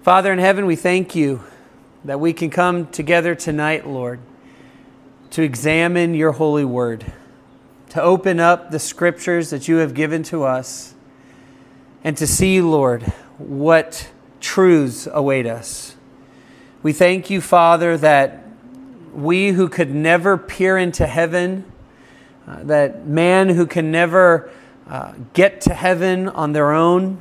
Father in heaven, we thank you that we can come together tonight, Lord, to examine your holy word, to open up the scriptures that you have given to us, and to see, Lord, what truths await us. We thank you, Father, that we who could never peer into heaven, that man who can never get to heaven on their own,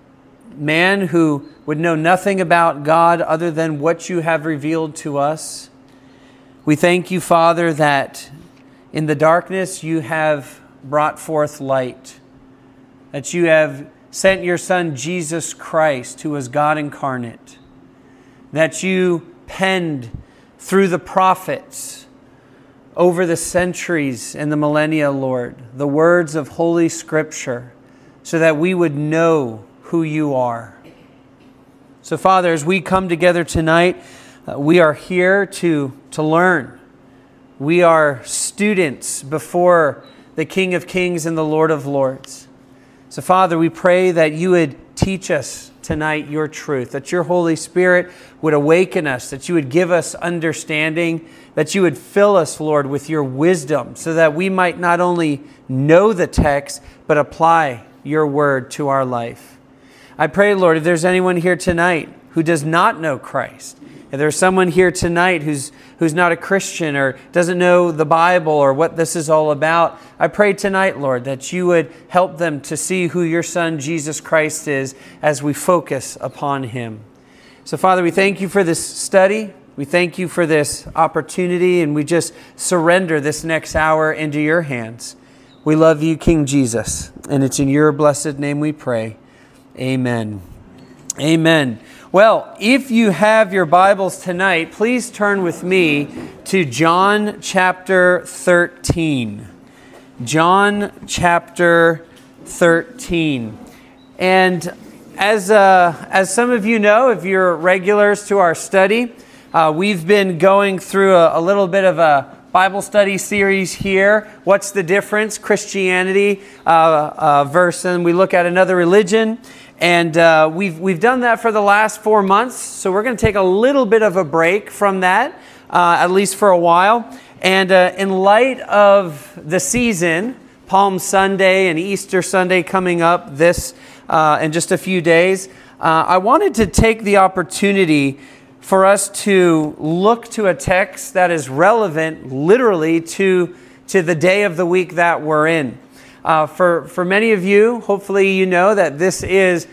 man who would know nothing about God other than what you have revealed to us. We thank you, Father, that in the darkness you have brought forth light, that you have sent your Son, Jesus Christ, who was God incarnate, that you penned through the prophets over the centuries and the millennia, Lord, the words of Holy Scripture, so that we would know who you are. So, Father, as we come together tonight, we are here to learn. We are students before the King of Kings and the Lord of Lords. So, Father, we pray that you would teach us tonight your truth, that your Holy Spirit would awaken us, that you would give us understanding, that you would fill us, Lord, with your wisdom, so that we might not only know the text, but apply your word to our life. I pray, Lord, if there's anyone here tonight who does not know Christ, if there's someone here tonight who's not a Christian or doesn't know the Bible or what this is all about, I pray tonight, Lord, that you would help them to see who your Son, Jesus Christ, is as we focus upon him. So, Father, we thank you for this study. We thank you for this opportunity, and we just surrender this next hour into your hands. We love you, King Jesus, and it's in your blessed name we pray. Amen. Amen. Well, if you have your Bibles tonight, please turn with me to John chapter 13. John chapter 13. And as some of you know, if you're regulars to our study, we've been going through a little bit of a Bible study series here. What's the difference? Christianity versus, and we look at another religion. And we've done that for the last 4 months, so we're going to take a little bit of a break from that, at least for a while. And in light of the season, Palm Sunday and Easter Sunday coming up in just a few days, I wanted to take the opportunity for us to look to a text that is relevant literally to the day of the week that we're in. For many of you, hopefully you know that this is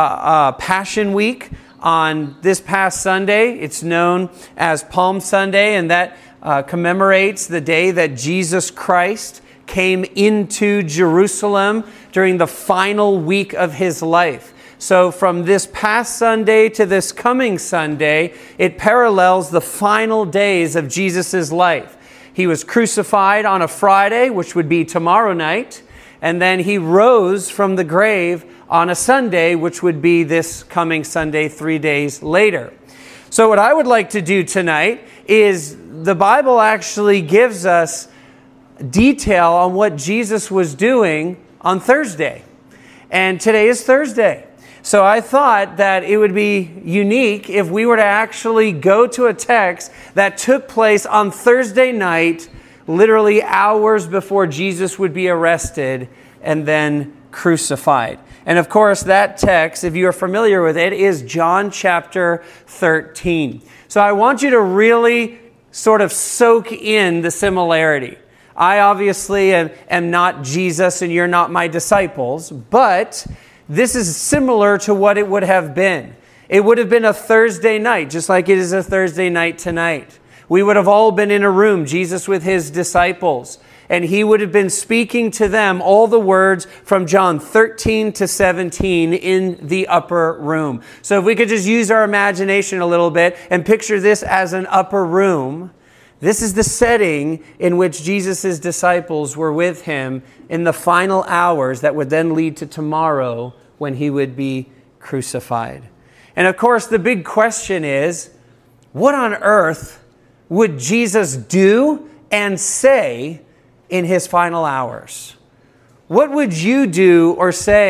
Passion Week. On this past Sunday, it's known as Palm Sunday, and that commemorates the day that Jesus Christ came into Jerusalem during the final week of his life. So from this past Sunday to this coming Sunday, it parallels the final days of Jesus' life. He was crucified on a Friday, which would be tomorrow night. And then he rose from the grave on a Sunday, which would be this coming Sunday, 3 days later. So what I would like to do tonight is the Bible actually gives us detail on what Jesus was doing on Thursday. And today is Thursday. So I thought that it would be unique if we were to actually go to a text that took place on Thursday night, literally hours before Jesus would be arrested and then crucified. And of course, that text, if you are familiar with it, is John chapter 13. So I want you to really sort of soak in the similarity. I obviously am not Jesus and you're not my disciples, but this is similar to what it would have been. It would have been a Thursday night, just like it is a Thursday night tonight. We would have all been in a room, Jesus with his disciples, and he would have been speaking to them all the words from John 13 to 17 in the upper room. So if we could just use our imagination a little bit and picture this as an upper room, this is the setting in which Jesus' disciples were with him in the final hours that would then lead to tomorrow when he would be crucified. And of course, the big question is, what on earth would Jesus do and say in his final hours? What would you do or say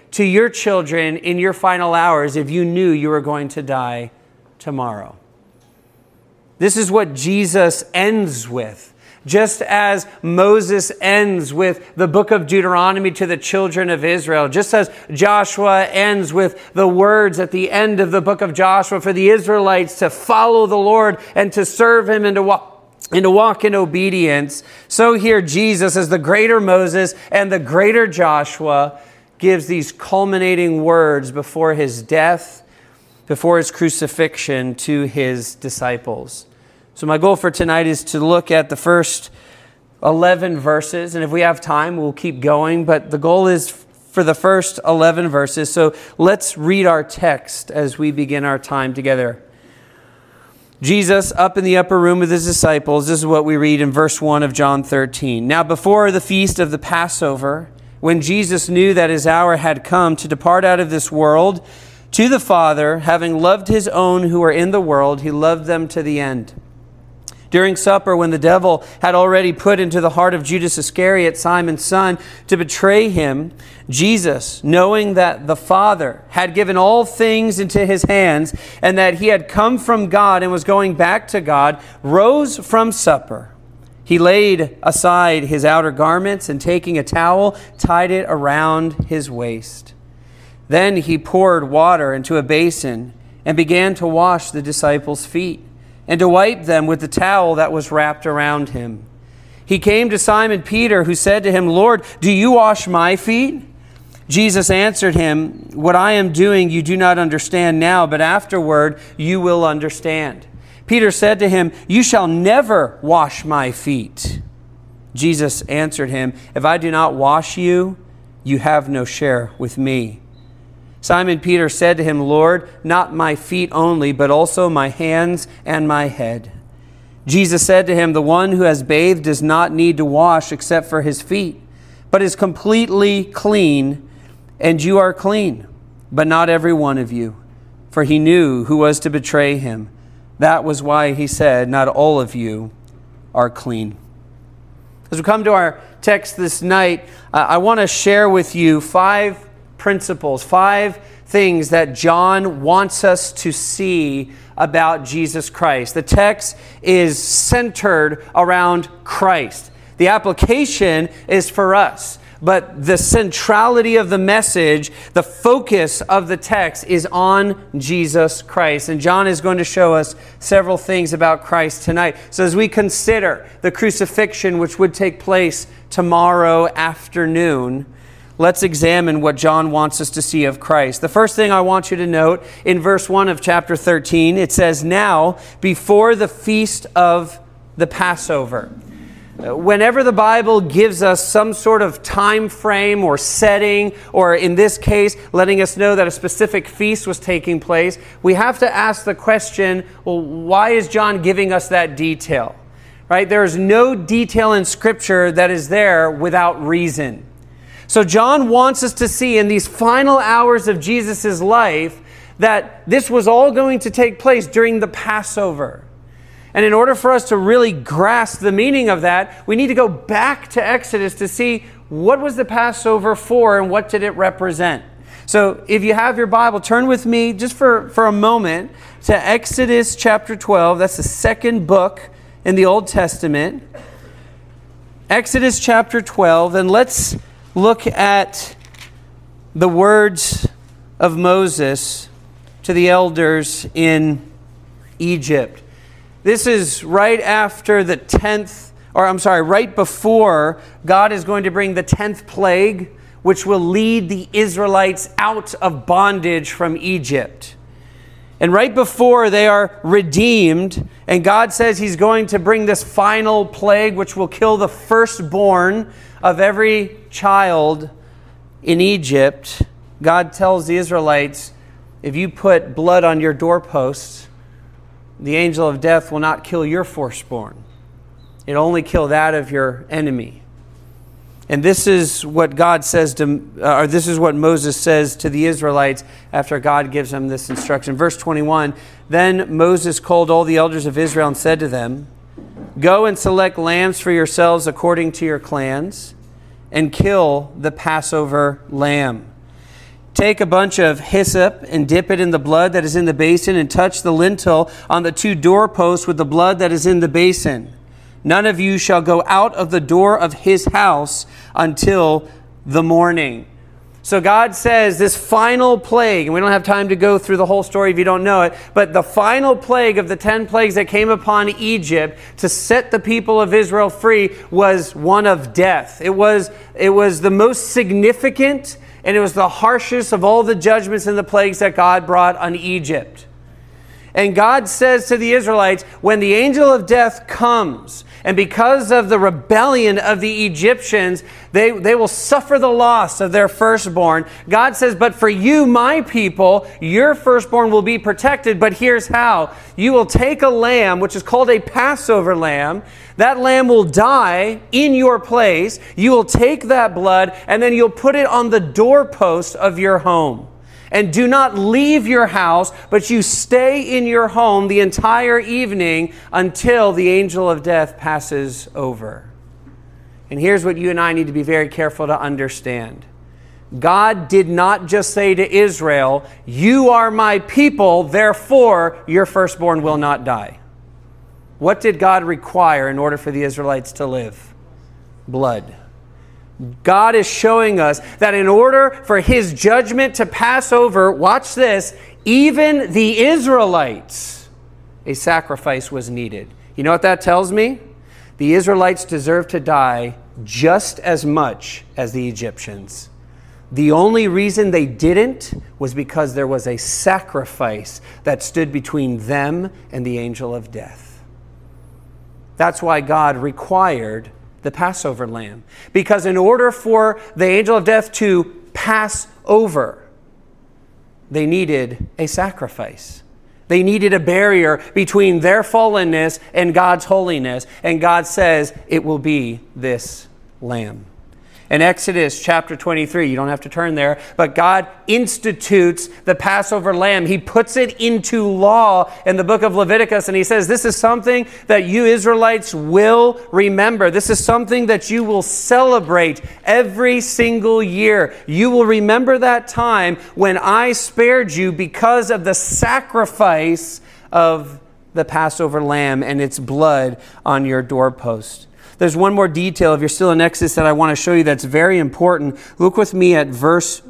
to your children in your final hours if you knew you were going to die tomorrow? This is what Jesus ends with. Just as Moses ends with the book of Deuteronomy to the children of Israel, just as Joshua ends with the words at the end of the book of Joshua for the Israelites to follow the Lord and to serve him and to walk in obedience, so here Jesus, as the greater Moses and the greater Joshua, gives these culminating words before his death, before his crucifixion, to his disciples. So my goal for tonight is to look at the first 11 verses. And if we have time, we'll keep going. But the goal is for the first 11 verses. So let's read our text as we begin our time together. Jesus up in the upper room with his disciples. This is what we read in verse 1 of John 13. Now before the feast of the Passover, when Jesus knew that his hour had come to depart out of this world to the Father, having loved his own who were in the world, he loved them to the end. During supper, when the devil had already put into the heart of Judas Iscariot, Simon's son, to betray him, Jesus, knowing that the Father had given all things into his hands and that he had come from God and was going back to God, rose from supper. He laid aside his outer garments and taking a towel, tied it around his waist. Then he poured water into a basin and began to wash the disciples' feet and to wipe them with the towel that was wrapped around him. He came to Simon Peter, who said to him, Lord, do you wash my feet? Jesus answered him, what I am doing you do not understand now, but afterward you will understand. Peter said to him, you shall never wash my feet. Jesus answered him, if I do not wash you, you have no share with me. Simon Peter said to him, Lord, not my feet only, but also my hands and my head. Jesus said to him, the one who has bathed does not need to wash except for his feet, but is completely clean, and you are clean, but not every one of you. For he knew who was to betray him. That was why he said, not all of you are clean. As we come to our text this night, I want to share with you 5 principles, 5 things that John wants us to see about Jesus Christ. The text is centered around Christ. The application is for us, but the centrality of the message, the focus of the text is on Jesus Christ. And John is going to show us several things about Christ tonight. So as we consider the crucifixion, which would take place tomorrow afternoon, let's examine what John wants us to see of Christ. The first thing I want you to note in verse 1 of chapter 13, it says, now, before the feast of the Passover. Whenever the Bible gives us some sort of time frame or setting, or in this case, letting us know that a specific feast was taking place, we have to ask the question, well, why is John giving us that detail? Right? There is no detail in Scripture that is there without reason. So John wants us to see in these final hours of Jesus' life that this was all going to take place during the Passover. And in order for us to really grasp the meaning of that, we need to go back to Exodus to see what was the Passover for and what did it represent. So if you have your Bible, turn with me just for a moment to Exodus chapter 12. That's the second book in the Old Testament. Exodus chapter 12, and let's look at the words of Moses to the elders in Egypt. This is right after the 10th, right before God is going to bring the 10th plague, which will lead the Israelites out of bondage from Egypt. And right before they are redeemed, and God says he's going to bring this final plague, which will kill the firstborn of every child in Egypt, God tells the Israelites, if you put blood on your doorposts, the angel of death will not kill your firstborn. It'll only kill that of your enemy. And this is what God says this is what Moses says to the Israelites after God gives them this instruction. Verse 21, then Moses called all the elders of Israel and said to them, go and select lambs for yourselves according to your clans, and kill the Passover lamb. take a bunch of hyssop and dip it in the blood that is in the basin and touch the lintel on the 2 doorposts with the blood that is in the basin. None of you shall go out of the door of his house until the morning. So God says this final plague, and we don't have time to go through the whole story if you don't know it, but the final plague of the 10 plagues that came upon Egypt to set the people of Israel free was one of death. It was the most significant, and it was the harshest of all the judgments and the plagues that God brought on Egypt. And God says to the Israelites, when the angel of death comes, and because of the rebellion of the Egyptians, they will suffer the loss of their firstborn. God says, but for you, my people, your firstborn will be protected. But here's how. You will take a lamb, which is called a Passover lamb. That lamb will die in your place. You will take that blood, and then you'll put it on the doorpost of your home. And do not leave your house, but you stay in your home the entire evening until the angel of death passes over. And here's what you and I need to be very careful to understand. God did not just say to Israel, you are my people, therefore your firstborn will not die. What did God require in order for the Israelites to live? Blood. God is showing us that in order for his judgment to pass over, watch this, even the Israelites, a sacrifice was needed. You know what that tells me? The Israelites deserve to die just as much as the Egyptians. The only reason they didn't was because there was a sacrifice that stood between them and the angel of death. That's why God required the Passover lamb. Because in order for the angel of death to pass over, they needed a sacrifice. They needed a barrier between their fallenness and God's holiness. And God says it will be this lamb. In Exodus chapter 23, you don't have to turn there, but God institutes the Passover lamb. He puts it into law in the book of Leviticus, and he says, this is something that you Israelites will remember. This is something that you will celebrate every single year. You will remember that time when I spared you because of the sacrifice of the Passover lamb and its blood on your doorpost. There's one more detail, if you're still in Exodus, that I want to show you that's very important. Look with me at verse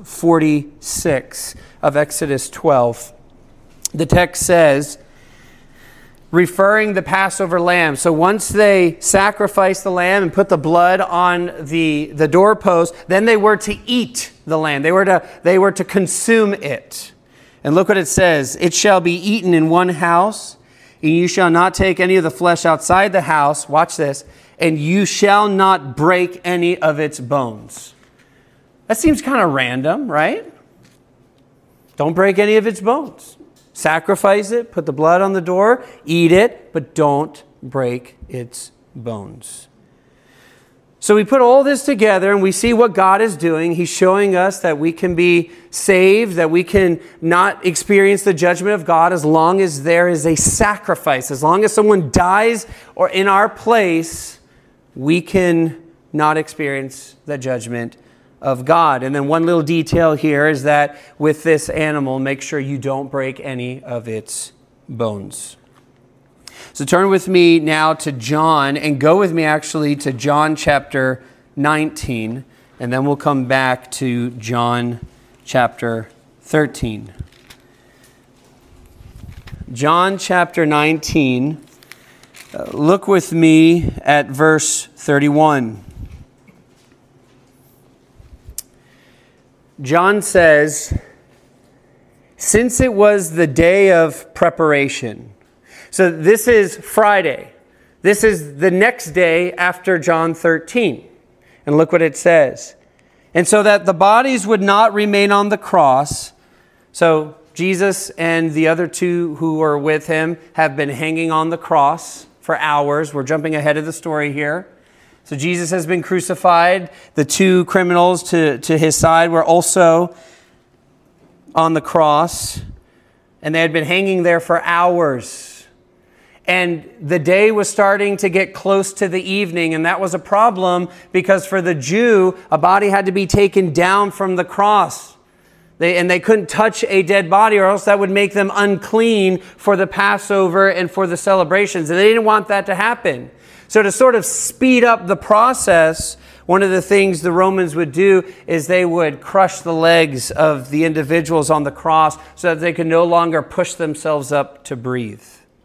46 of Exodus 12. The text says, referring the Passover lamb. So once they sacrificed the lamb and put the blood on the doorpost, then they were to eat the lamb. They were to consume it. And look what it says. It shall be eaten in one house, and you shall not take any of the flesh outside the house. Watch this. And you shall not break any of its bones. That seems kind of random, right? Don't break any of its bones. Sacrifice it, put the blood on the door, eat it, but don't break its bones. So we put all this together and we see what God is doing. He's showing us that we can be saved, that we can not experience the judgment of God as long as there is a sacrifice. As long as someone dies or in our place, we can not experience the judgment of God. And then one little detail here is that with this animal, make sure you don't break any of its bones. So turn with me now to John, and go with me actually to John chapter 19, and then we'll come back to John chapter 13. John chapter 19. Look with me at verse 31. John says, since it was the day of preparation. So this is Friday. This is the next day after John 13. And look what it says. And so that the bodies would not remain on the cross. So Jesus and the other two who were with him have been hanging on the cross for hours. We're jumping ahead of the story here. So Jesus has been crucified. The two criminals to his side were also on the cross. And they had been hanging there for hours. And the day was starting to get close to the evening. And that was a problem because for the Jew, a body had to be taken down from the cross. They couldn't touch a dead body, or else that would make them unclean for the Passover and for the celebrations. And they didn't want that to happen. So to sort of speed up the process, one of the things the Romans would do is they would crush the legs of the individuals on the cross so that they could no longer push themselves up to breathe.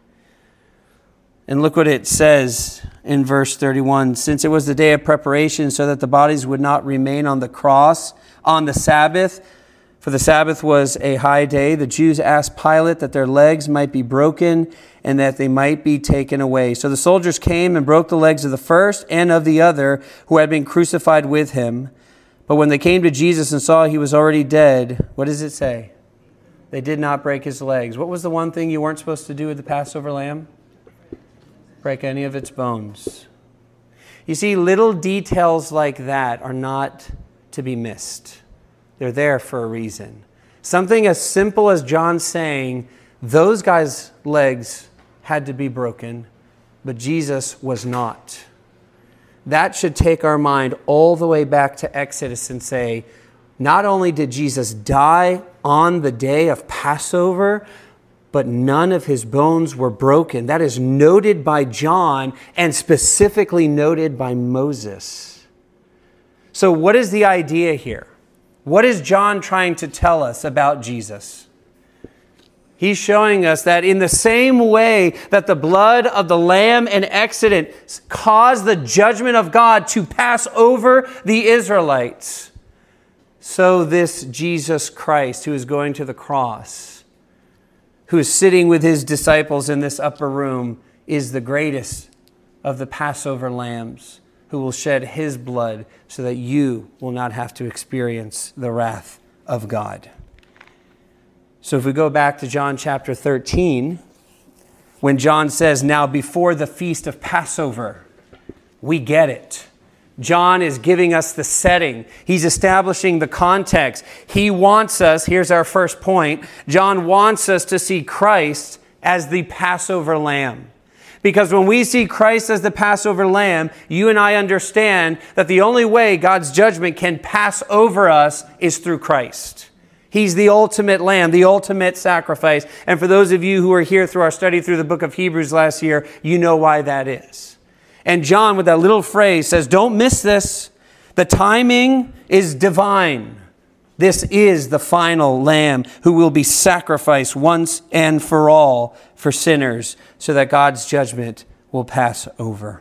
And look what it says in verse 31. Since it was the day of preparation, so that the bodies would not remain on the cross on the Sabbath, for the Sabbath was a high day, the Jews asked Pilate that their legs might be broken and that they might be taken away. So the soldiers came and broke the legs of the first and of the other who had been crucified with him. But when they came to Jesus and saw he was already dead, what does it say? They did not break his legs. What was the one thing you weren't supposed to do with the Passover lamb? Break any of its bones. You see, little details like that are not to be missed. They're there for a reason. Something as simple as John saying, those guys' legs had to be broken, but Jesus was not. That should take our mind all the way back to Exodus and say, not only did Jesus die on the day of Passover, but none of his bones were broken. That is noted by John and specifically noted by Moses. So what is the idea here? What is John trying to tell us about Jesus? He's showing us that in the same way that the blood of the Lamb in Exodus caused the judgment of God to pass over the Israelites, so this Jesus Christ, who is going to the cross, who is sitting with his disciples in this upper room, is the greatest of the Passover lambs, who will shed his blood so that you will not have to experience the wrath of God. So if we go back to John chapter 13, when John says, now before the feast of Passover, we get it. John is giving us the setting. He's establishing the context. He wants us, here's our first point, John wants us to see Christ as the Passover lamb. Because when we see Christ as the Passover lamb, you and I understand that the only way God's judgment can pass over us is through Christ. He's the ultimate lamb, the ultimate sacrifice. And for those of you who are here through our study through the book of Hebrews last year, you know why that is. And John, with that little phrase, says, don't miss this. The timing is divine. This is the final lamb who will be sacrificed once and for all for sinners so that God's judgment will pass over.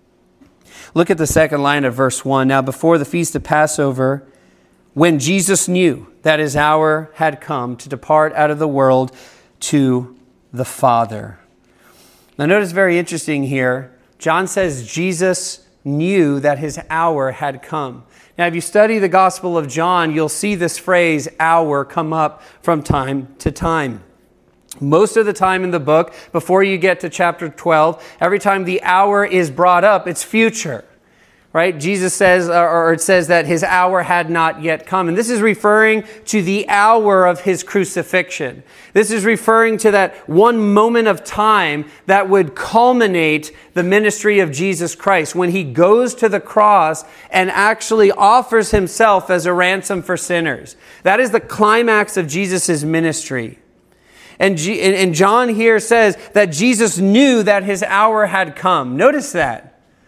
Look at the second line of verse 1. Now, before the feast of Passover, when Jesus knew that his hour had come to depart out of the world to the Father. Now, notice very interesting here. John says Jesus knew that his hour had come. Now, if you study the Gospel of John, you'll see this phrase, hour, come up from time to time. Most of the time in the book, before you get to chapter 12, every time the hour is brought up, it's future. Right? Jesus says, or it says that his hour had not yet come. And this is referring to the hour of his crucifixion. This is referring to that one moment of time that would culminate the ministry of Jesus Christ when he goes to the cross and actually offers himself as a ransom for sinners. That is the climax of Jesus' ministry. And John here says that Jesus knew that his hour had come. Notice that.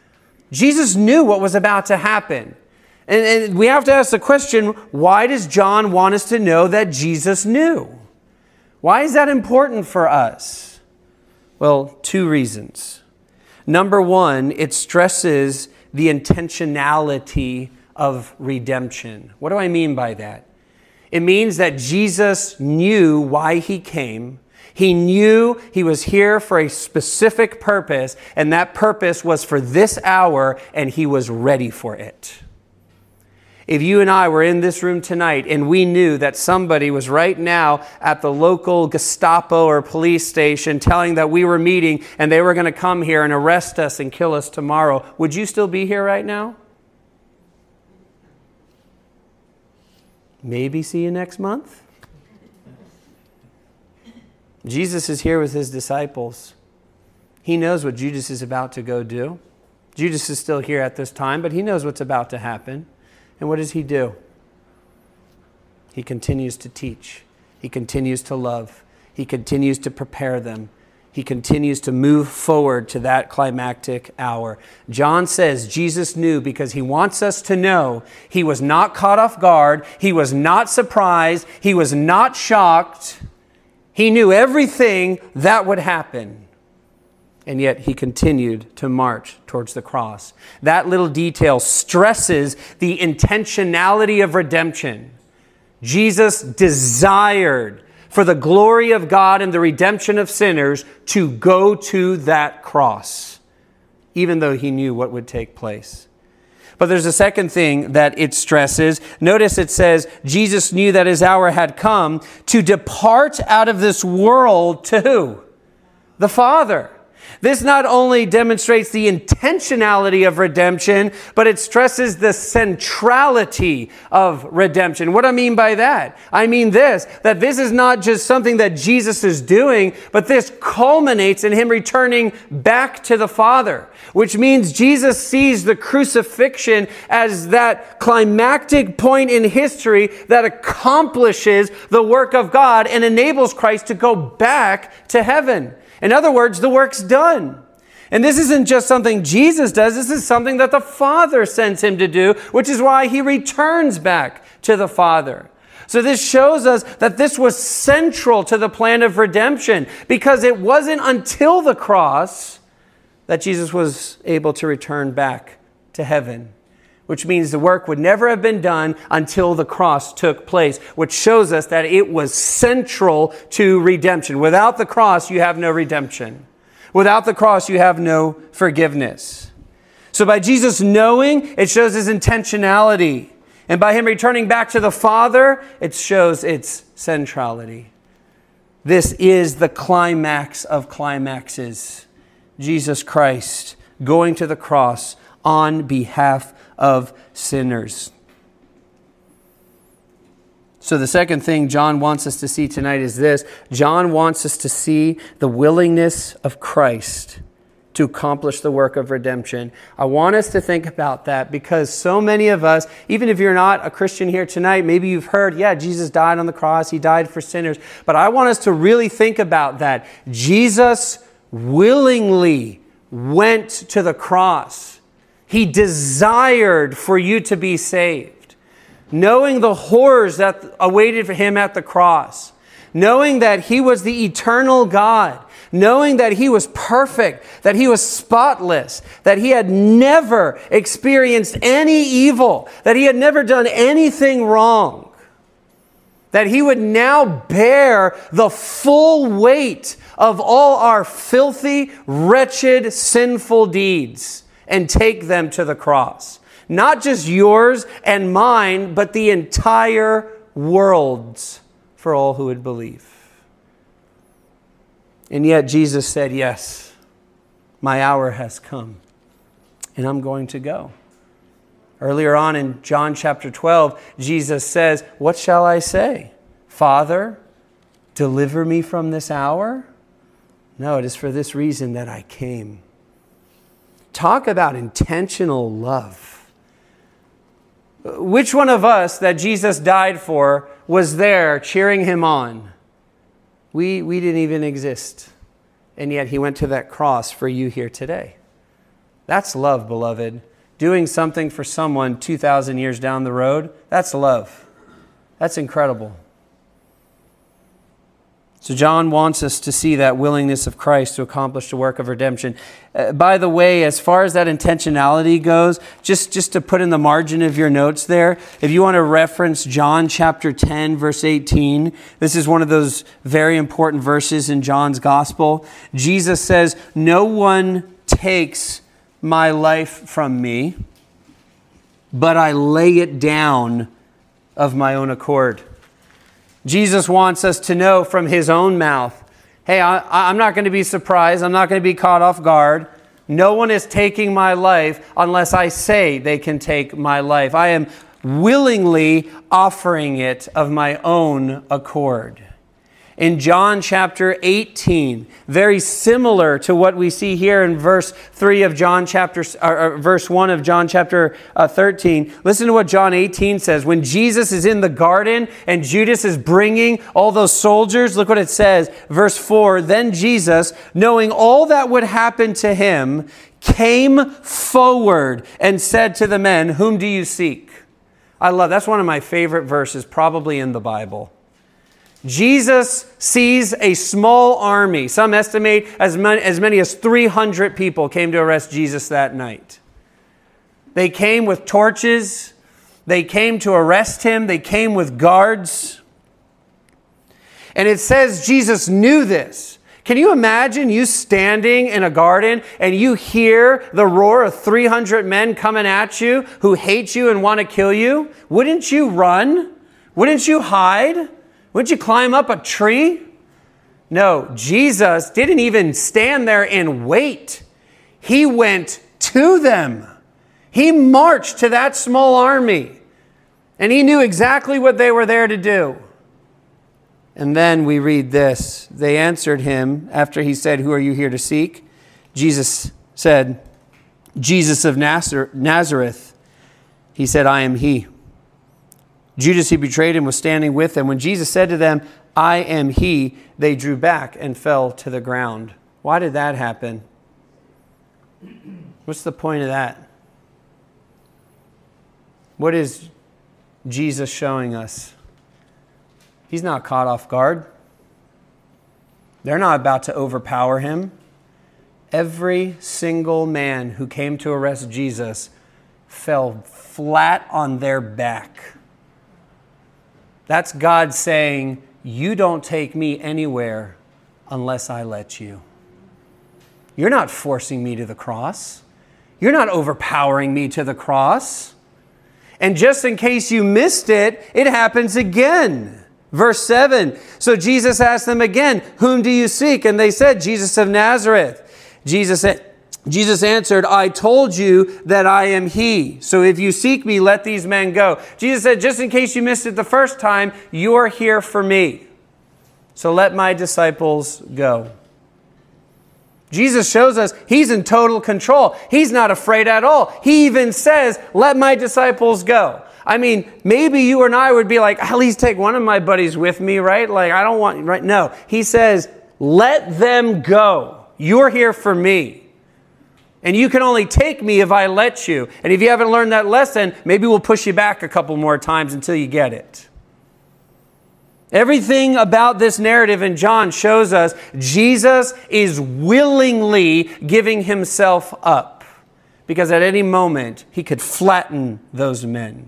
Jesus knew what was about to happen. And we have to ask the question, why does John want us to know that Jesus knew? Why is that important for us? Well, two reasons. Number one, it stresses the intentionality of redemption. What do I mean by that? It means that Jesus knew why he came. He knew he was here for a specific purpose, and that purpose was for this hour, and he was ready for it. If you and I were in this room tonight and we knew that somebody was right now at the local Gestapo or police station telling that we were meeting and they were going to come here and arrest us and kill us tomorrow, would you still be here right now? Maybe see you next month? Jesus is here with his disciples. He knows what Judas is about to go do. Judas is still here at this time, but he knows what's about to happen. And what does he do? He continues to teach. He continues to love. He continues to prepare them. He continues to move forward to that climactic hour. John says Jesus knew because he wants us to know he was not caught off guard. He was not surprised. He was not shocked. He knew everything that would happen. And yet he continued to march towards the cross. That little detail stresses the intentionality of redemption. Jesus desired for the glory of God and the redemption of sinners to go to that cross, even though he knew what would take place. But there's a second thing that it stresses. Notice it says, Jesus knew that his hour had come to depart out of this world to who? The Father. This not only demonstrates the intentionality of redemption, but it stresses the centrality of redemption. What I mean by that? I mean that this is not just something that Jesus is doing, but this culminates in him returning back to the Father, which means Jesus sees the crucifixion as that climactic point in history that accomplishes the work of God and enables Christ to go back to heaven. In other words, the work's done. And this isn't just something Jesus does. This is something that the Father sends him to do, which is why he returns back to the Father. So this shows us that this was central to the plan of redemption, because it wasn't until the cross that Jesus was able to return back to heaven, which means the work would never have been done until the cross took place, which shows us that it was central to redemption. Without the cross, you have no redemption. Without the cross, you have no forgiveness. So by Jesus knowing, it shows his intentionality. And by him returning back to the Father, it shows its centrality. This is the climax of climaxes. Jesus Christ going to the cross on behalf of sinners. So the second thing John wants us to see tonight is this. John wants us to see the willingness of Christ to accomplish the work of redemption. I want us to think about that, because so many of us, even if you're not a Christian here tonight, maybe you've heard, Jesus died on the cross, he died for sinners. But I want us to really think about that. Jesus willingly went to the cross. He desired for you to be saved, knowing the horrors that awaited for him at the cross, knowing that he was the eternal God, knowing that he was perfect, that he was spotless, that he had never experienced any evil, that he had never done anything wrong, that he would now bear the full weight of all our filthy, wretched, sinful deeds and take them to the cross. Not just yours and mine, but the entire world's, for all who would believe. And yet Jesus said, yes, my hour has come, and I'm going to go. Earlier on in John chapter 12, Jesus says, what shall I say? Father, deliver me from this hour? No, it is for this reason that I came. Talk about intentional love. Which one of us that Jesus died for was there cheering him on? We didn't even exist. And yet he went to that cross for you here today. That's love, beloved. Doing something for someone 2,000 years down the road, that's love. That's incredible. So John wants us to see that willingness of Christ to accomplish the work of redemption. By the way, as far as that intentionality goes, just to put in the margin of your notes there, if you want to reference John chapter 10, verse 18, this is one of those very important verses in John's gospel. Jesus says, no one takes my life from me, but I lay it down of my own accord. Jesus wants us to know from his own mouth, hey, I'm not going to be surprised. I'm not going to be caught off guard. No one is taking my life unless I say they can take my life. I am willingly offering it of my own accord. In John chapter 18, very similar to what we see here in verse 3 of John chapter, or verse 1 of John chapter 13. Listen to what John 18 says. When Jesus is in the garden and Judas is bringing all those soldiers, look what it says. Verse 4, then Jesus, knowing all that would happen to him, came forward and said to the men, whom do you seek? That's one of my favorite verses probably in the Bible. Jesus sees a small army. Some estimate as many as 300 people came to arrest Jesus that night. They came with torches. They came to arrest him. They came with guards. And it says Jesus knew this. Can you imagine you standing in a garden and you hear the roar of 300 men coming at you who hate you and want to kill you? Wouldn't you run? Wouldn't you hide? Wouldn't you climb up a tree? No, Jesus didn't even stand there and wait. He went to them. He marched to that small army. And he knew exactly what they were there to do. And then we read this. They answered him after he said, who are you here to seek? Jesus said, Jesus of Nazareth. He said, I am he. Judas, who betrayed him, was standing with them. When Jesus said to them, I am he, they drew back and fell to the ground. Why did that happen? What's the point of that? What is Jesus showing us? He's not caught off guard. They're not about to overpower him. Every single man who came to arrest Jesus fell flat on their back. That's God saying, you don't take me anywhere unless I let you. You're not forcing me to the cross. You're not overpowering me to the cross. And just in case you missed it, it happens again. Verse 7, so Jesus asked them again, whom do you seek? And they said, Jesus of Nazareth. Jesus answered, I told you that I am he. So if you seek me, let these men go. Jesus said, just in case you missed it the first time, you're here for me. So let my disciples go. Jesus shows us he's in total control. He's not afraid at all. He even says, let my disciples go. I mean, maybe you and I would be like, at least take one of my buddies with me, right? Like, I don't want, right? No, he says, let them go. You're here for me. And you can only take me if I let you. And if you haven't learned that lesson, maybe we'll push you back a couple more times until you get it. Everything about this narrative in John shows us Jesus is willingly giving himself up. Because at any moment, he could flatten those men.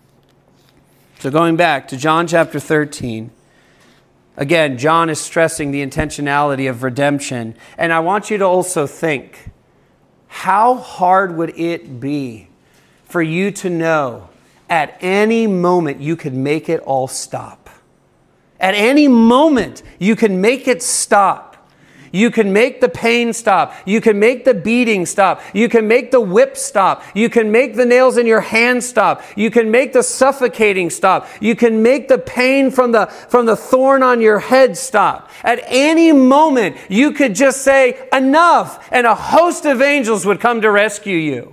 So going back to John chapter 13, again, John is stressing the intentionality of redemption. And I want you to also think, how hard would it be for you to know at any moment you could make it all stop? At any moment you can make it stop. You can make the pain stop. You can make the beating stop. You can make the whip stop. You can make the nails in your hand stop. You can make the suffocating stop. You can make the pain from the thorn on your head stop. At any moment, you could just say, enough, and a host of angels would come to rescue you.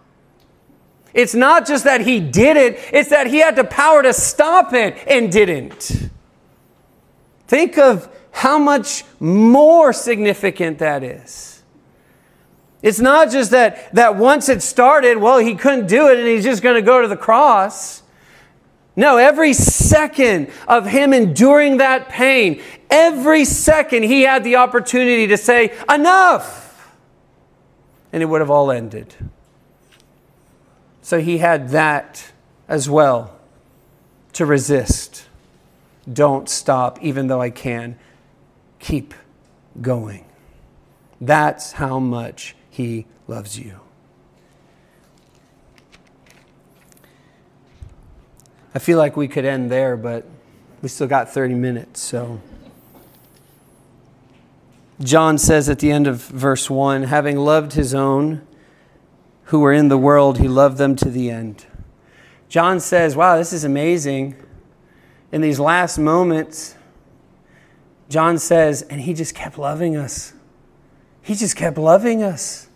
It's not just that he did it, it's that he had the power to stop it and didn't. Think of how much more significant that is. It's not just that once it started, well, he couldn't do it and he's just going to go to the cross. No, every second of him enduring that pain, every second he had the opportunity to say, enough! And it would have all ended. So he had that as well to resist. Don't stop, even though I can. Keep going. That's how much he loves you. I feel like we could end there, but we still got 30 minutes. So John says at the end of verse 1, having loved his own who were in the world, he loved them to the end. John says, wow, this is amazing. In these last moments, John says, and he just kept loving us. He just kept loving us.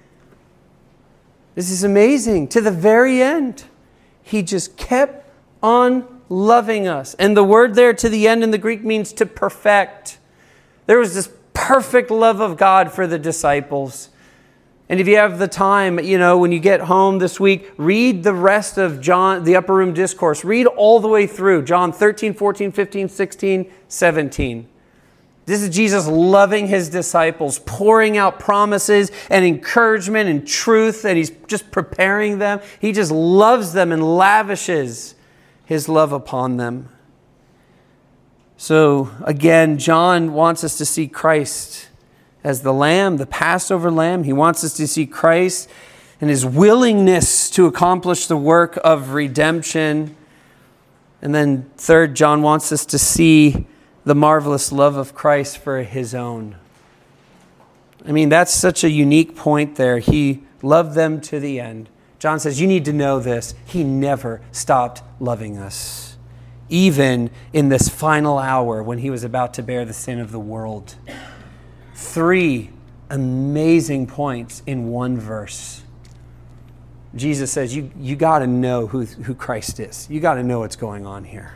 This is amazing. To the very end, he just kept on loving us. And the word there, to the end, in the Greek means to perfect. There was this perfect love of God for the disciples. And if you have the time, when you get home this week, read the rest of John, the Upper Room Discourse. Read all the way through. John 13, 14, 15, 16, 17. This is Jesus loving his disciples, pouring out promises and encouragement and truth, and he's just preparing them. He just loves them and lavishes his love upon them. So again, John wants us to see Christ as the Lamb, the Passover Lamb. He wants us to see Christ and his willingness to accomplish the work of redemption. And then third, John wants us to see the marvelous love of Christ for his own. I mean, that's such a unique point there. He loved them to the end. John says, you need to know this. He never stopped loving us, even in this final hour when he was about to bear the sin of the world. 3 amazing points in one verse. Jesus says, you got to know who Christ is. You got to know what's going on here.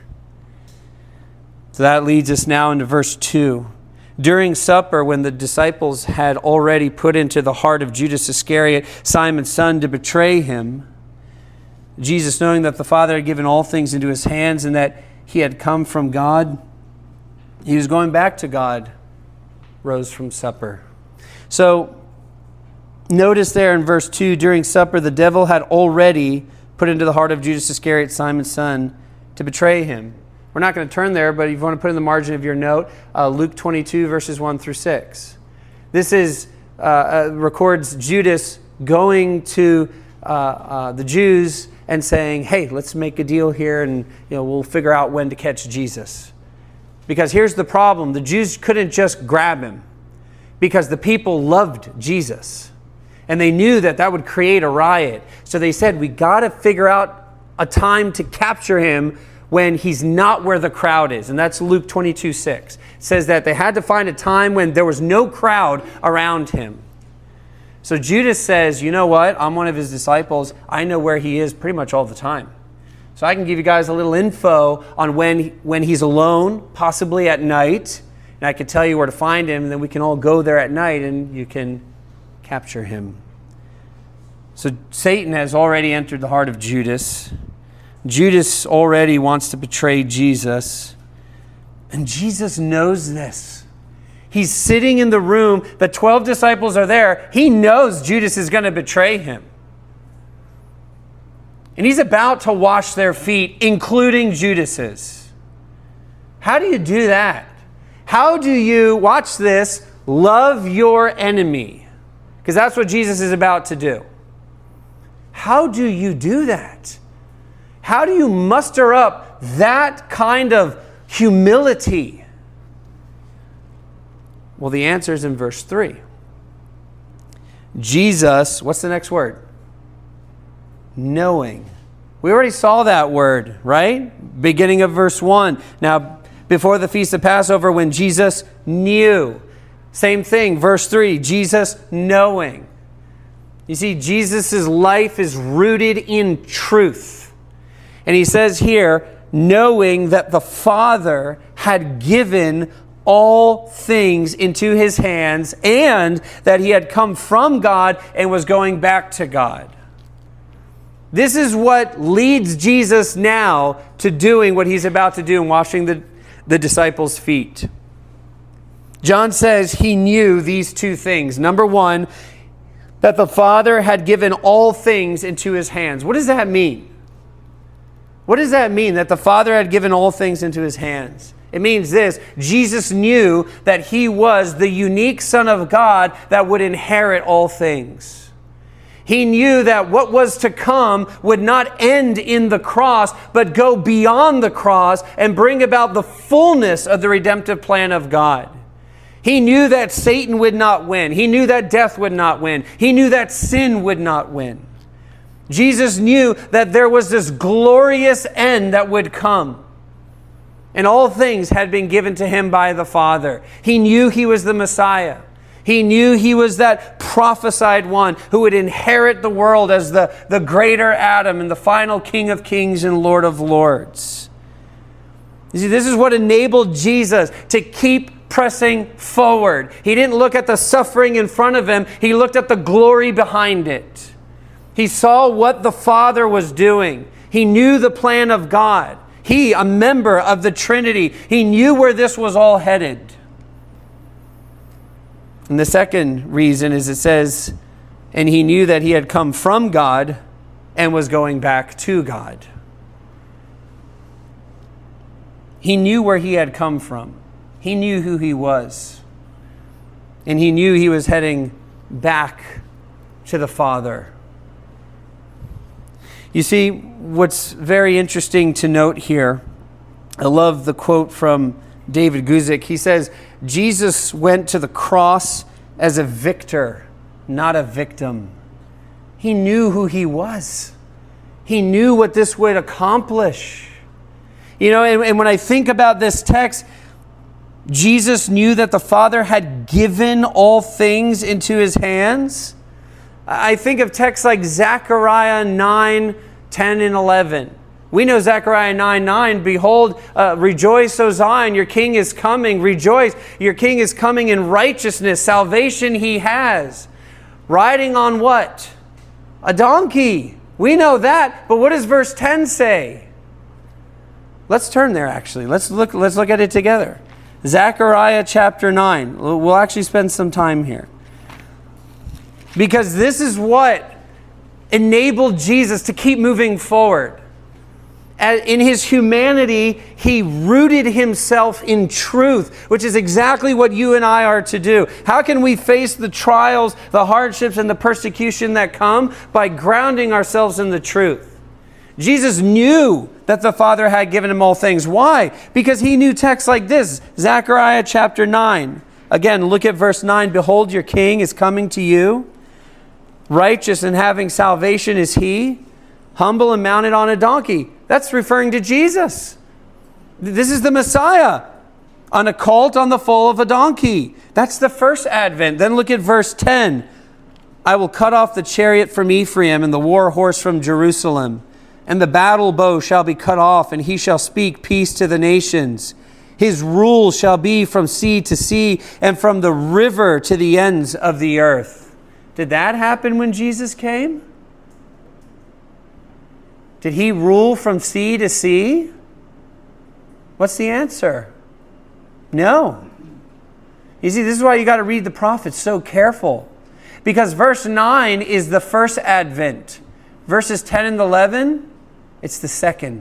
So that leads us now into verse 2. During supper, when the disciples had already put into the heart of Judas Iscariot, Simon's son, to betray him, Jesus, knowing that the Father had given all things into his hands and that he had come from God, he was going back to God, rose from supper. So notice there in verse 2, during supper, the devil had already put into the heart of Judas Iscariot, Simon's son, to betray him. We're not going to turn there, but if you want to put in the margin of your note, Luke 22, verses 1 through 6. This records Judas going to the Jews and saying, hey, let's make a deal here and we'll figure out when to catch Jesus. Because here's the problem. The Jews couldn't just grab him because the people loved Jesus. And they knew that would create a riot. So they said, we got to figure out a time to capture him when he's not where the crowd is. And that's Luke 22, 6. It says that they had to find a time when there was no crowd around him. So Judas says, you know what? I'm one of his disciples. I know where he is pretty much all the time. So I can give you guys a little info on when he's alone, possibly at night. And I can tell you where to find him. And then we can all go there at night and you can capture him. So Satan has already entered the heart of Judas. Judas already wants to betray Jesus. And Jesus knows this. He's sitting in the room. The 12 disciples are there. He knows Judas is going to betray him. And he's about to wash their feet, including Judas's. How do you do that? How do you, watch this, love your enemy? Because that's what Jesus is about to do. How do you do that? How do you muster up that kind of humility? Well, the answer is in verse 3. Jesus, what's the next word? Knowing. We already saw that word, right? Beginning of verse 1. Now, before the feast of Passover, when Jesus knew. Same thing, verse 3, Jesus knowing. You see, Jesus' life is rooted in truth. And he says here, knowing that the Father had given all things into his hands and that he had come from God and was going back to God. This is what leads Jesus now to doing what he's about to do and washing the disciples' feet. John says he knew these two things. Number one, that the Father had given all things into his hands. What does that mean? What does that mean, that the Father had given all things into his hands? It means this: Jesus knew that he was the unique Son of God that would inherit all things. He knew that what was to come would not end in the cross, but go beyond the cross and bring about the fullness of the redemptive plan of God. He knew that Satan would not win. He knew that death would not win. He knew that sin would not win. Jesus knew that there was this glorious end that would come. and all things had been given to him by the Father. He knew he was the Messiah. He knew he was that prophesied one who would inherit the world as the greater Adam and the final King of Kings and Lord of Lords. You see, this is what enabled Jesus to keep pressing forward. He didn't look at the suffering in front of him. He looked at the glory behind it. He saw what the Father was doing. He knew the plan of God. He, a member of the Trinity, he knew where this was all headed. And the second reason is it says, and he knew that he had come from God and was going back to God. He knew where he had come from. He knew who he was. And he knew he was heading back to the Father. You see, what's very interesting to note here, I love the quote from David Guzik. He says, Jesus went to the cross as a victor, not a victim. He knew who he was. He knew what this would accomplish. You know, and when I think about this text, Jesus knew that the Father had given all things into his hands. I think of texts like Zechariah 9, 10, and 11. We know Zechariah 9:9, behold, rejoice, O Zion, your king is coming. Rejoice, your king is coming in righteousness. Salvation he has. Riding on what? A donkey. We know that, but what does verse 10 say? Let's turn there actually. Let's look at it together. Zechariah chapter 9. We'll actually spend some time here. Because this is what enabled Jesus to keep moving forward. In his humanity, he rooted himself in truth, which is exactly what you and I are to do. How can we face the trials, the hardships, and the persecution that come? By grounding ourselves in the truth. Jesus knew that the Father had given him all things. Why? Because he knew texts like this. Zechariah chapter 9. Again, look at verse 9. Behold, your king is coming to you. Righteous and having salvation is he. Humble and mounted on a donkey. That's referring to Jesus. This is the Messiah. On a colt on the foal of a donkey. That's the first advent. Then look at verse 10. I will cut off the chariot from Ephraim and the war horse from Jerusalem. And the battle bow shall be cut off, and he shall speak peace to the nations. His rule shall be from sea to sea, and from the river to the ends of the earth. Did that happen when Jesus came? Did he rule from sea to sea? What's the answer? No. You see, this is why you got to read the prophets so careful. Because verse 9 is the first advent. Verses 10 and 11, it's the second.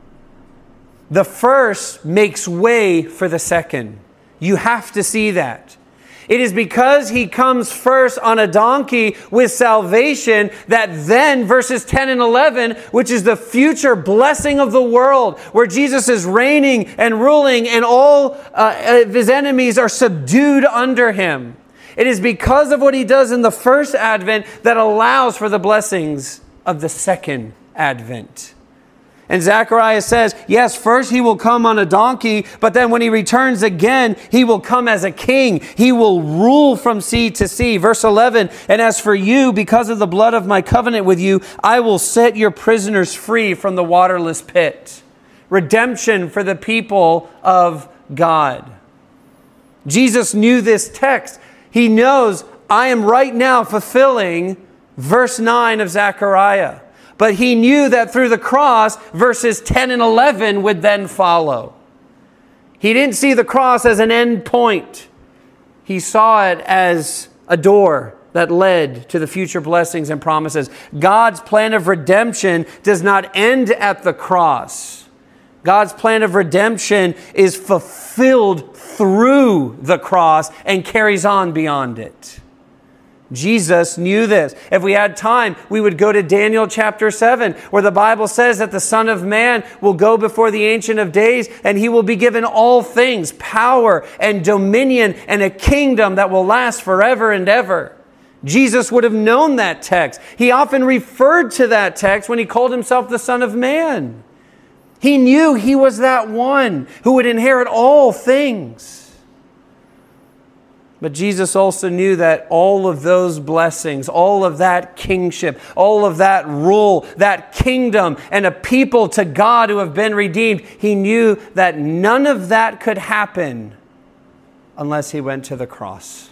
The first makes way for the second. You have to see that. It is because he comes first on a donkey with salvation that then verses 10 and 11, which is the future blessing of the world, where Jesus is reigning and ruling and all of his enemies are subdued under him. It is because of what he does in the first advent that allows for the blessings of the second advent. And Zechariah says, yes, first he will come on a donkey, but then when he returns again, he will come as a king. He will rule from sea to sea. Verse 11, and as for you, because of the blood of my covenant with you, I will set your prisoners free from the waterless pit. Redemption for the people of God. Jesus knew this text. He knows, I am right now fulfilling verse 9 of Zechariah. But he knew that through the cross, verses 10 and 11 would then follow. He didn't see the cross as an end point. He saw it as a door that led to the future blessings and promises. God's plan of redemption does not end at the cross. God's plan of redemption is fulfilled through the cross and carries on beyond it. Jesus knew this. If we had time, we would go to Daniel chapter 7, where the Bible says that the Son of Man will go before the Ancient of Days, and he will be given all things, power and dominion, and a kingdom that will last forever and ever. Jesus would have known that text. He often referred to that text when he called himself the Son of Man. He knew he was that one who would inherit all things. But Jesus also knew that all of those blessings, all of that kingship, all of that rule, that kingdom, and a people to God who have been redeemed, he knew that none of that could happen unless he went to the cross.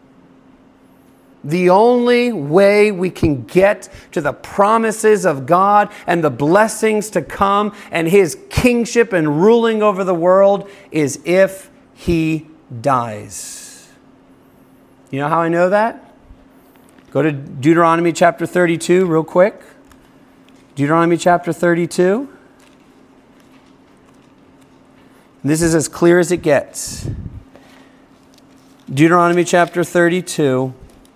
The only way we can get to the promises of God and the blessings to come and his kingship and ruling over the world is if he dies. You know how I know that? Go to Deuteronomy chapter 32 real quick. Deuteronomy chapter 32. This is as clear as it gets. Deuteronomy chapter 32.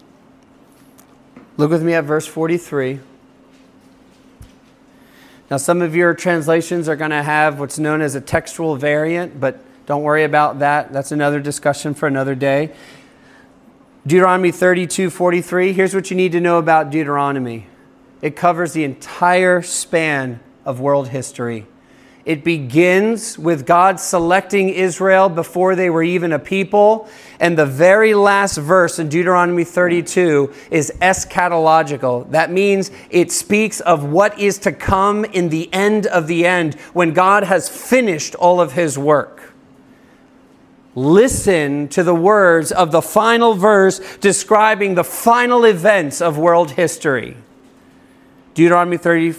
Look with me at verse 43. Now, some of your translations are going to have what's known as a textual variant, but don't worry about that. That's another discussion for another day. Deuteronomy 32:43. Here's what you need to know about Deuteronomy. It covers the entire span of world history. It begins with God selecting Israel before they were even a people. And the very last verse in Deuteronomy 32 is eschatological. That means it speaks of what is to come in the end of the end, when God has finished all of his work. Listen to the words of the final verse describing the final events of world history. Deuteronomy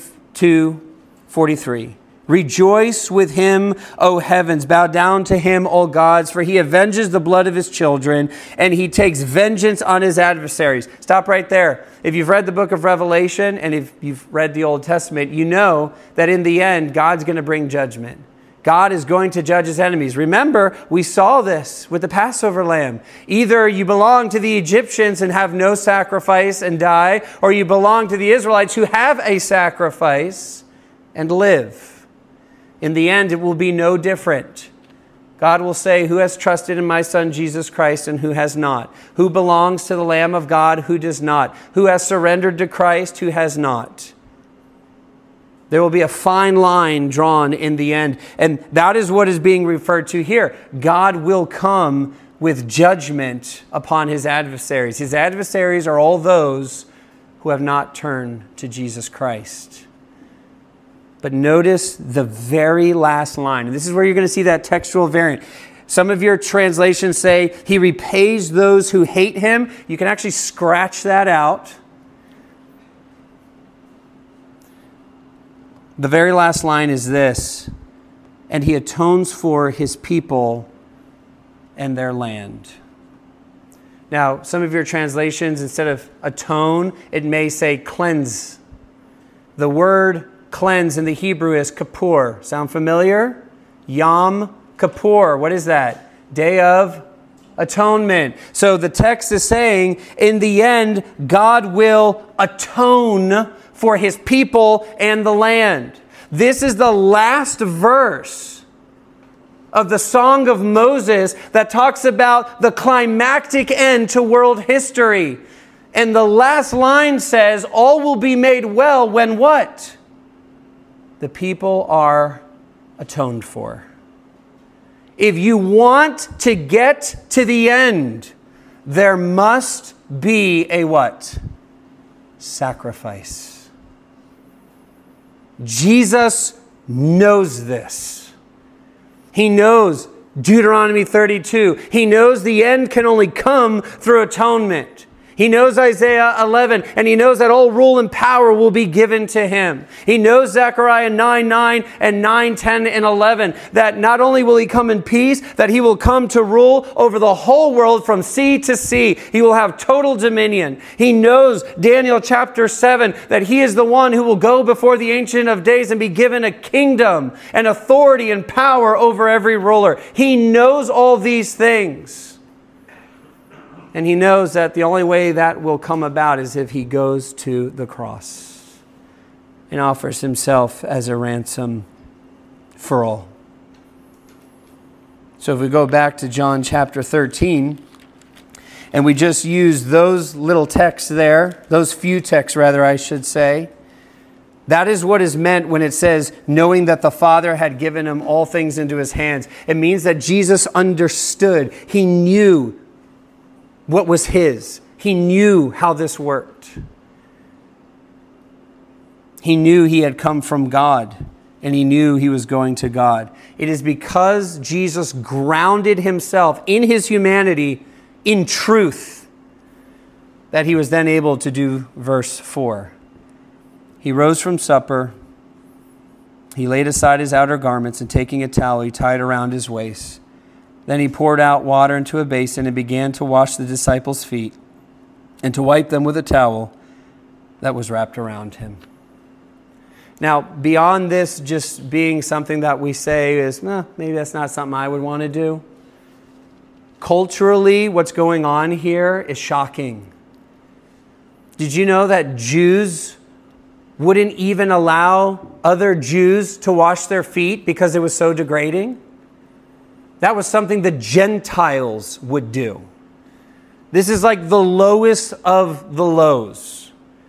32:43. Rejoice with him, O heavens. Bow down to him, O gods, for he avenges the blood of his children, and he takes vengeance on his adversaries. Stop right there. If you've read the book of Revelation, and if you've read the Old Testament, you know that in the end, God's going to bring judgment. God is going to judge his enemies. Remember, we saw this with the Passover lamb. Either you belong to the Egyptians and have no sacrifice and die, or you belong to the Israelites who have a sacrifice and live. In the end, it will be no different. God will say, who has trusted in my Son Jesus Christ and who has not? Who belongs to the Lamb of God, who does not? Who has surrendered to Christ, who has not? There will be a fine line drawn in the end. And that is what is being referred to here. God will come with judgment upon his adversaries. His adversaries are all those who have not turned to Jesus Christ. But notice the very last line. And this is where you're going to see that textual variant. Some of your translations say, he repays those who hate him. You can actually scratch that out. The very last line is this: and he atones for his people and their land. Now, some of your translations, instead of atone, it may say cleanse. The word cleanse in the Hebrew is kippur. Sound familiar? Yom Kippur. What is that? Day of Atonement. So the text is saying, in the end, God will atone for his people and the land. This is the last verse of the Song of Moses that talks about the climactic end to world history. And the last line says, all will be made well when what? The people are atoned for. If you want to get to the end, there must be a what? Sacrifice. Jesus knows this. He knows Deuteronomy 32. He knows the end can only come through atonement. He knows Isaiah 11, and he knows that all rule and power will be given to him. He knows Zechariah 9:9 and 9:10 and 11, that not only will he come in peace, that he will come to rule over the whole world from sea to sea. He will have total dominion. He knows Daniel chapter 7, that he is the one who will go before the Ancient of Days and be given a kingdom and authority and power over every ruler. He knows all these things. And he knows that the only way that will come about is if he goes to the cross and offers himself as a ransom for all. So if we go back to John chapter 13, and we just use those little texts there, those few texts rather, I should say, That is what is meant when it says, knowing that the Father had given him all things into his hands. It means that Jesus understood. He knew what was his. He knew how this worked. He knew he had come from God, and he knew he was going to God. It is because Jesus grounded himself in his humanity in truth that he was then able to do verse 4. He rose from supper. He laid aside his outer garments, and taking a towel, he tied around his waist. Then he poured out water into a basin and began to wash the disciples' feet and to wipe them with a towel that was wrapped around him. Now, beyond this just being something that we say is, maybe that's not something I would want to do. Culturally, what's going on here is shocking. Did you know that Jews wouldn't even allow other Jews to wash their feet because it was so degrading? That was something the Gentiles would do. This is like the lowest of the lows.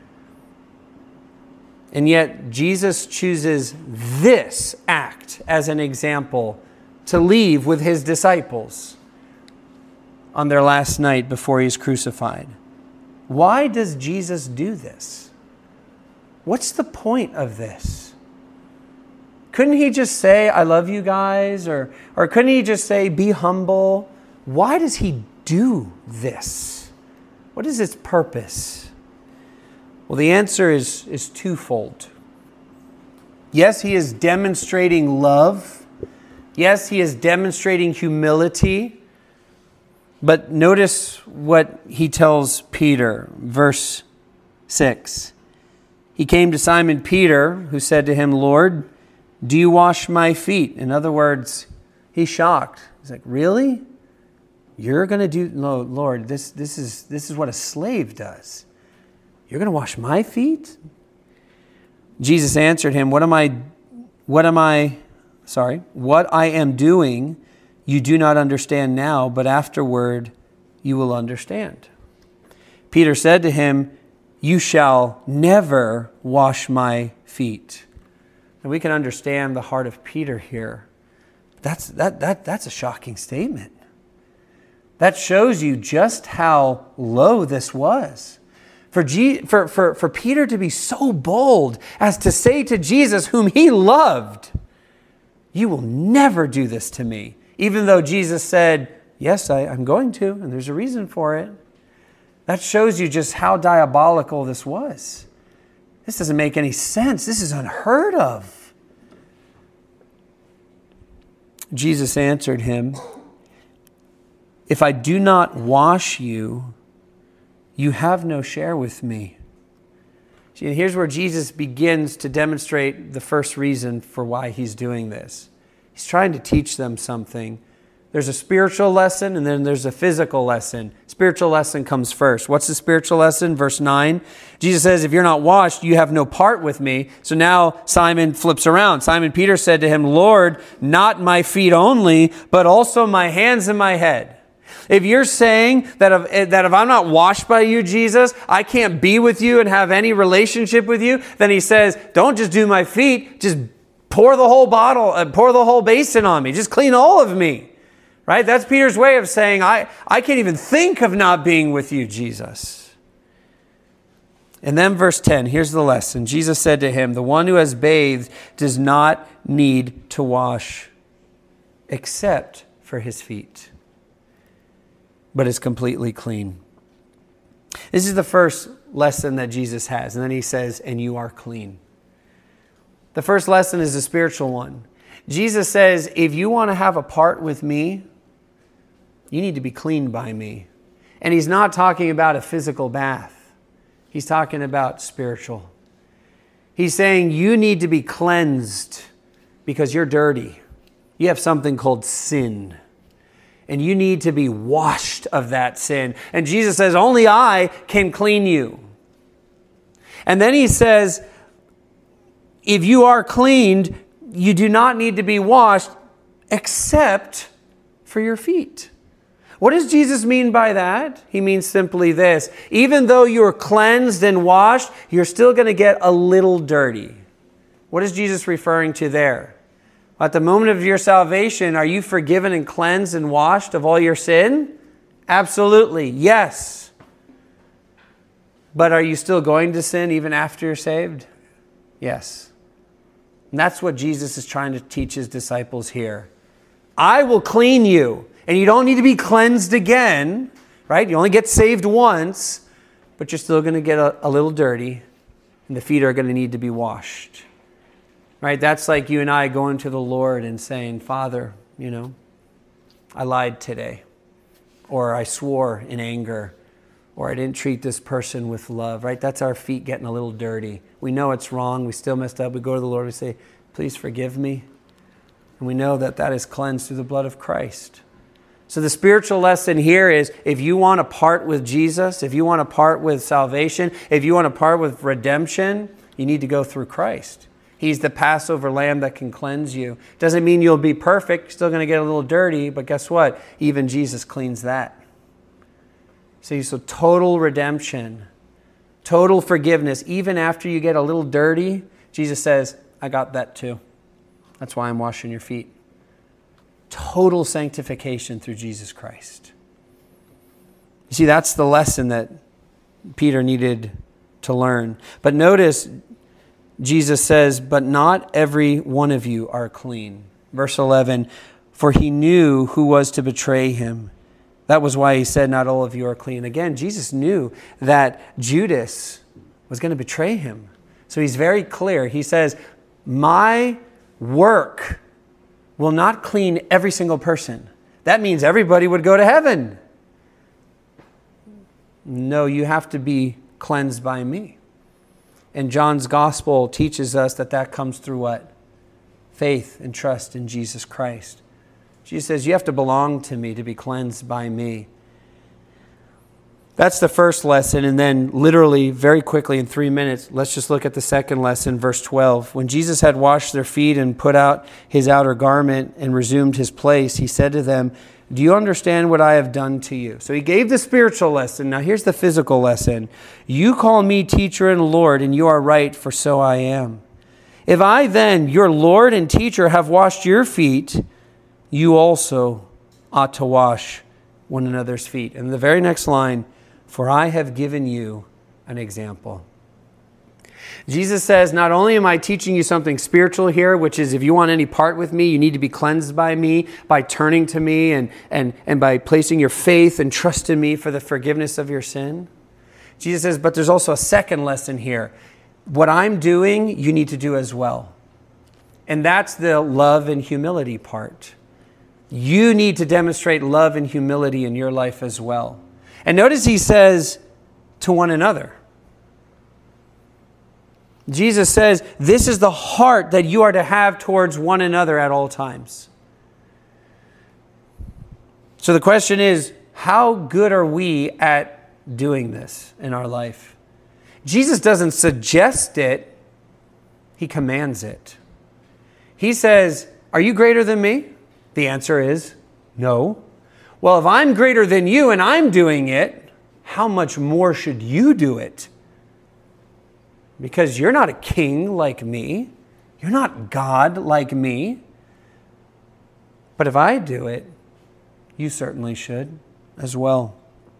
And yet Jesus chooses this act as an example to leave with his disciples on their last night before he's crucified. Why does Jesus do this? What's the point of this? Couldn't he just say, I love you guys? Or couldn't he just say, be humble? Why does he do this? What is its purpose? Well, the answer is twofold. Yes, he is demonstrating love. Yes, he is demonstrating humility. But notice what he tells Peter, verse 6. He came to Simon Peter, who said to him, Lord, do you wash my feet? In other words, he's shocked. He's like, really? You're going to do, no, Lord, this is what a slave does. You're going to wash my feet? Jesus answered him, what I am doing, you do not understand now, but afterward you will understand. Peter said to him, you shall never wash my feet. And we can understand the heart of Peter here. That's a shocking statement. That shows you just how low this was. For Peter to be so bold as to say to Jesus, whom he loved, you will never do this to me. Even though Jesus said, yes, I'm going to, and there's a reason for it. That shows you just how diabolical this was. This doesn't make any sense. This is unheard of. Jesus answered him, if I do not wash you, you have no share with me. See, here's where Jesus begins to demonstrate the first reason for why he's doing this. He's trying to teach them something. There's a spiritual lesson and then there's a physical lesson. Spiritual lesson comes first. What's the spiritual lesson? Verse 9. Jesus says, if you're not washed, you have no part with me. So now Simon flips around. Simon Peter said to him, Lord, not my feet only, but also my hands and my head. If you're saying that if I'm not washed by you, Jesus, I can't be with you and have any relationship with you, then he says, don't just do my feet, just pour the whole bottle, pour the whole basin on me. Just clean all of me. Right? That's Peter's way of saying, I can't even think of not being with you, Jesus. And then verse 10, here's the lesson. Jesus said to him, the one who has bathed does not need to wash except for his feet, but is completely clean. This is the first lesson that Jesus has. And then he says, and you are clean. The first lesson is a spiritual one. Jesus says, if you want to have a part with me, you need to be cleaned by me. And he's not talking about a physical bath. He's talking about spiritual. He's saying you need to be cleansed because you're dirty. You have something called sin. And you need to be washed of that sin. And Jesus says, only I can clean you. And then he says, if you are cleaned, you do not need to be washed except for your feet. What does Jesus mean by that? He means simply this. Even though you're cleansed and washed, you're still going to get a little dirty. What is Jesus referring to there? At the moment of your salvation, are you forgiven and cleansed and washed of all your sin? Absolutely, yes. But are you still going to sin even after you're saved? Yes. And that's what Jesus is trying to teach his disciples here. I will clean you. And you don't need to be cleansed again, right? You only get saved once, but you're still going to get a little dirty. And the feet are going to need to be washed. Right? That's like you and I going to the Lord and saying, Father, I lied today. Or I swore in anger. Or I didn't treat this person with love, right? That's our feet getting a little dirty. We know it's wrong. We still messed up. We go to the Lord. We say, please forgive me. And we know that is cleansed through the blood of Christ. So the spiritual lesson here is if you want to part with Jesus, if you want to part with salvation, if you want to part with redemption, you need to go through Christ. He's the Passover lamb that can cleanse you. Doesn't mean you'll be perfect. You're still going to get a little dirty. But guess what? Even Jesus cleans that. See, so total redemption, total forgiveness, even after you get a little dirty, Jesus says, I got that too. That's why I'm washing your feet. Total sanctification through Jesus Christ. You see, that's the lesson that Peter needed to learn. But notice, Jesus says, but not every one of you are clean. Verse 11, for he knew who was to betray him. That was why he said, not all of you are clean. Again, Jesus knew that Judas was going to betray him. So he's very clear. He says, my work will not clean every single person. That means everybody would go to heaven. No, you have to be cleansed by me. And John's gospel teaches us that comes through what? Faith and trust in Jesus Christ. Jesus says, you have to belong to me to be cleansed by me. That's the first lesson. And then literally, very quickly in 3 minutes, let's just look at the second lesson, verse 12. When Jesus had washed their feet and put out his outer garment and resumed his place, he said to them, do you understand what I have done to you? So he gave the spiritual lesson. Now here's the physical lesson. You call me teacher and Lord, and you are right, for so I am. If I then, your Lord and teacher, have washed your feet, you also ought to wash one another's feet. And the very next line, for I have given you an example. Jesus says, not only am I teaching you something spiritual here, which is if you want any part with me, you need to be cleansed by me, by turning to me and by placing your faith and trust in me for the forgiveness of your sin. Jesus says, but there's also a second lesson here. What I'm doing, you need to do as well. And that's the love and humility part. You need to demonstrate love and humility in your life as well. And notice he says, to one another. Jesus says, this is the heart that you are to have towards one another at all times. So the question is, how good are we at doing this in our life? Jesus doesn't suggest it. He commands it. He says, are you greater than me? The answer is no. Well, if I'm greater than you and I'm doing it, how much more should you do it? Because you're not a king like me. You're not God like me. But if I do it, you certainly should as well.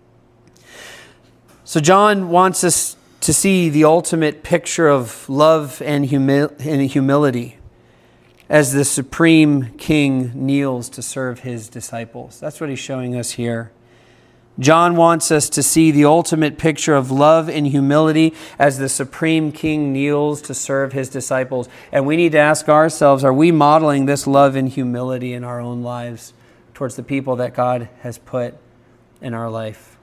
So John wants us to see the ultimate picture of love and humility as the supreme king kneels to serve his disciples. That's what he's showing us here. John wants us to see the ultimate picture of love and humility as the supreme king kneels to serve his disciples. And we need to ask ourselves, are we modeling this love and humility in our own lives towards the people that God has put in our life?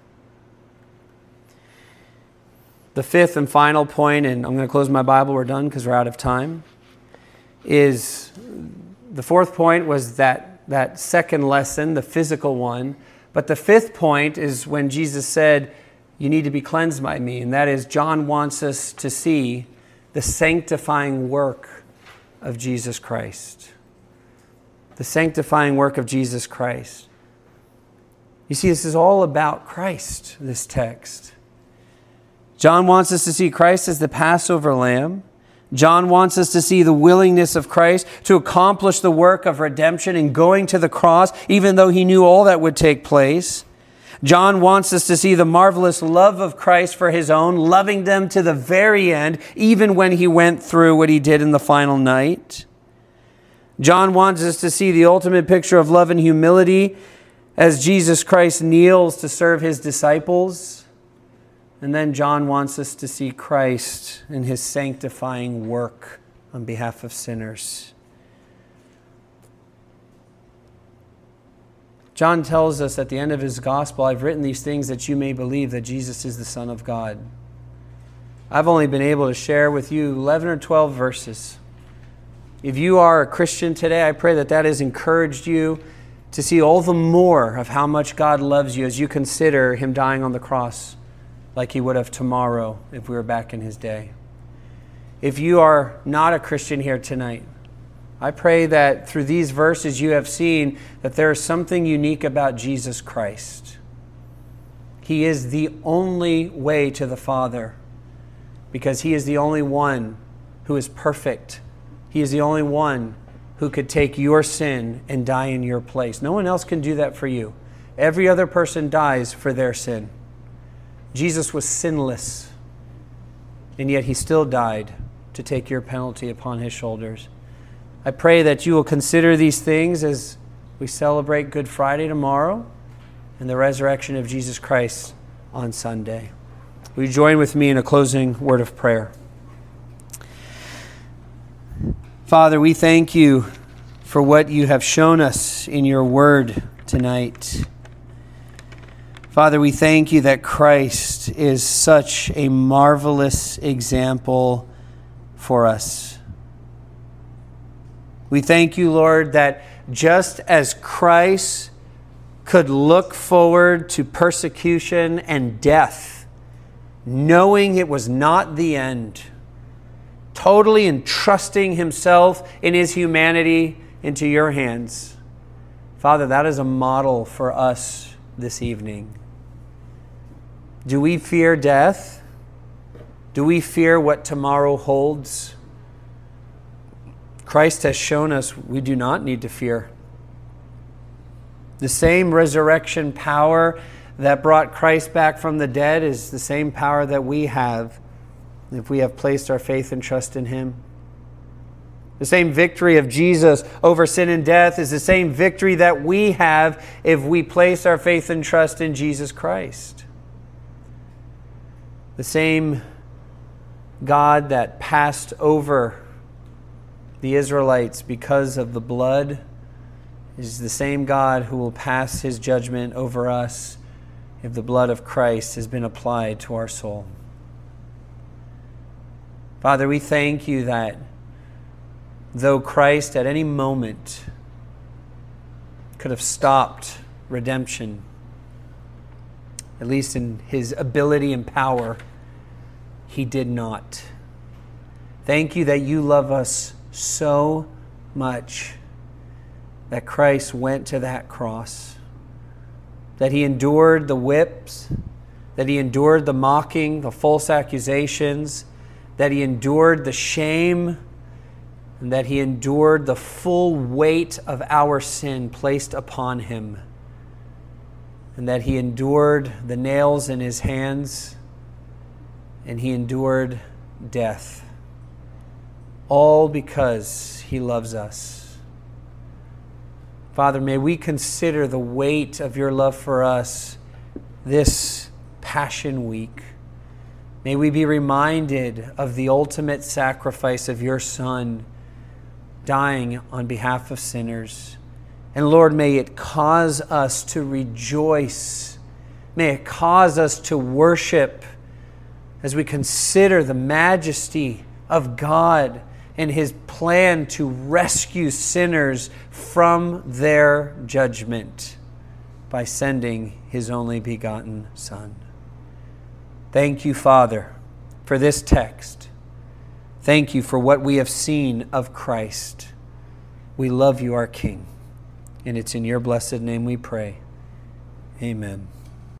The fifth and final point, and I'm going to close my Bible, we're done because we're out of time, is the fourth point was that second lesson, the physical one. But the fifth point is when Jesus said, you need to be cleansed by me. And that is, John wants us to see the sanctifying work of Jesus Christ. The sanctifying work of Jesus Christ. You see, this is all about Christ, this text. John wants us to see Christ as the Passover lamb, John wants us to see the willingness of Christ to accomplish the work of redemption in going to the cross, even though he knew all that would take place. John wants us to see the marvelous love of Christ for his own, loving them to the very end, even when he went through what he did in the final night. John wants us to see the ultimate picture of love and humility as Jesus Christ kneels to serve his disciples. And then John wants us to see Christ in his sanctifying work on behalf of sinners. John tells us at the end of his gospel, I've written these things that you may believe that Jesus is the Son of God. I've only been able to share with you 11 or 12 verses. If you are a Christian today, I pray that that has encouraged you to see all the more of how much God loves you as you consider him dying on the cross like he would have tomorrow if we were back in his day. If you are not a Christian here tonight, I pray that through these verses you have seen that there is something unique about Jesus Christ. He is the only way to the Father because he is the only one who is perfect. He is the only one who could take your sin and die in your place. No one else can do that for you. Every other person dies for their sin. Jesus was sinless, and yet he still died to take your penalty upon his shoulders. I pray that you will consider these things as we celebrate Good Friday tomorrow and the resurrection of Jesus Christ on Sunday. Will you join with me in a closing word of prayer? Father, we thank you for what you have shown us in your word tonight. Father, we thank you that Christ is such a marvelous example for us. We thank you, Lord, that just as Christ could look forward to persecution and death, knowing it was not the end, totally entrusting himself in his humanity into your hands. Father, that is a model for us this evening. Do we fear death? Do we fear what tomorrow holds? Christ has shown us we do not need to fear. The same resurrection power that brought Christ back from the dead is the same power that we have if we have placed our faith and trust in him. The same victory of Jesus over sin and death is the same victory that we have if we place our faith and trust in Jesus Christ. The same God that passed over the Israelites because of the blood is the same God who will pass his judgment over us if the blood of Christ has been applied to our soul. Father, we thank you that though Christ at any moment could have stopped redemption, at least in his ability and power, he did not. Thank you that you love us so much that Christ went to that cross, that he endured the whips, that he endured the mocking, the false accusations, that he endured the shame, and that he endured the full weight of our sin placed upon him, and that he endured the nails in his hands, and he endured death, all because he loves us. Father, may we consider the weight of your love for us this Passion Week. May we be reminded of the ultimate sacrifice of your Son dying on behalf of sinners. And Lord, may it cause us to rejoice. May it cause us to worship as we consider the majesty of God and his plan to rescue sinners from their judgment by sending his only begotten Son. Thank you, Father, for this text. Thank you for what we have seen of Christ. We love you, our King. And it's in your blessed name we pray. Amen.